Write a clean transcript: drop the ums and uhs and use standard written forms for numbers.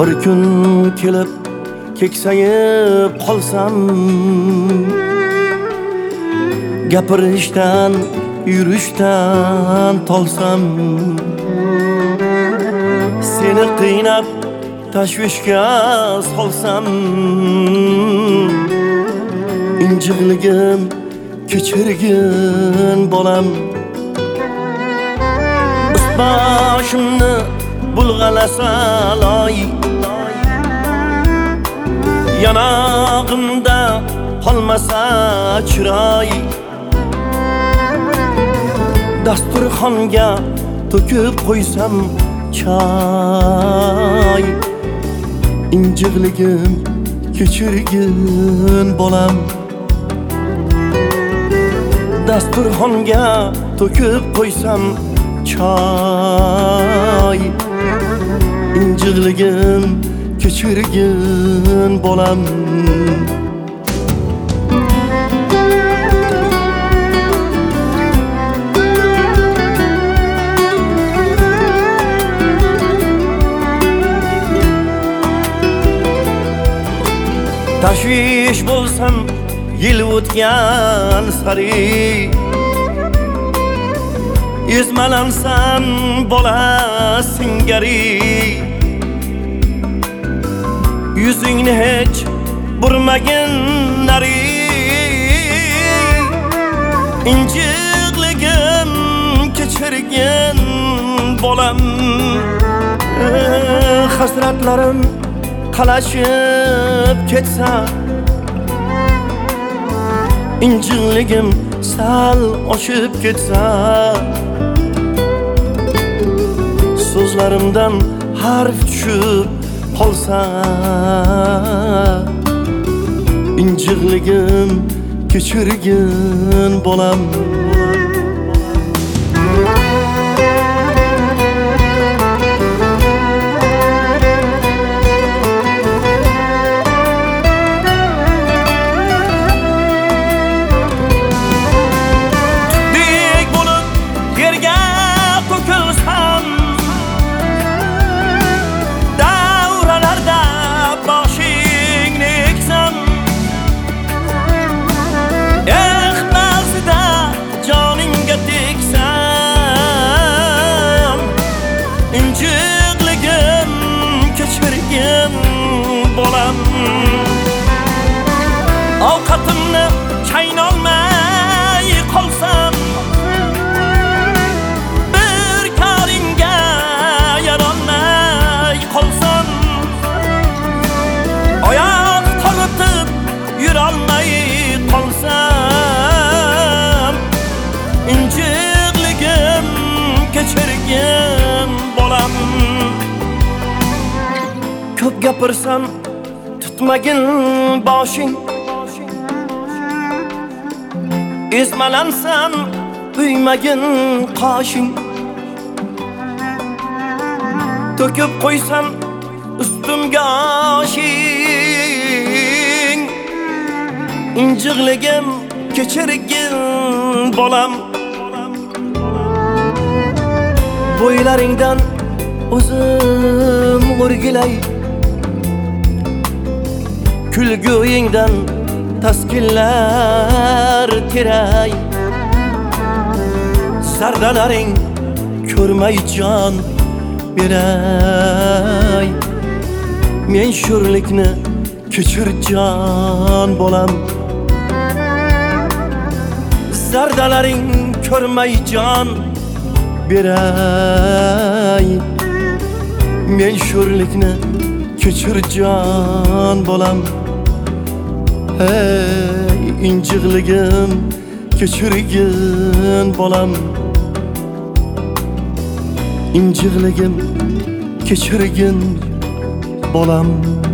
Bir kun kelib keksayib qolsam, gapirishdan, yurishdan tolsam, seni qiynab tashvishga solsam, injiqligim kechirgin bolam. Boshimni bulg'alasa loy, yanog'imda qolmasa chiroy, dasturxonga to'kib qo'ysam choy, injiqligim kechirgin bolam. Dasturxonga to'kib qo'ysam choy, injiqligim kechirgin bolam. Tashvish bo'lsam yil o'tgan sari, izmalansan bola singari, yuzingni hech burmagin nari, injiqligim kechirgin bolam. Hasratlarim qalashib ketsa, injiqligim sal oshib ketsa, so'zlarimdan harf tushib qolsa, injiqligim kechirgin bolam. Injiqligim kechirgin bolam. Ovqatimni chaynolmay qolsam, bir koringga yarolmay qolsam, oyoq tortib yurolmay qolsam, injiqligim kechirgin bolam. Ko'p gapirsam tutmagin boshing, ezmalansam uymagin qoshing, to'kib qo'ysam ustimga oshing, injiqligim kechirgin bolam. Bo'ylaringdan o'zim o'rgilay, kulguyingdan taskinlar teray, zardalaring ko'rmay jon beray, men sho'rlikni kechir jon bolam. Zardalaring ko'rmay jon beray, men sho'rlikni kechir jon bolam. Hey, injiqligim kechirgin bolam. Injiqligim kechirgin bolam.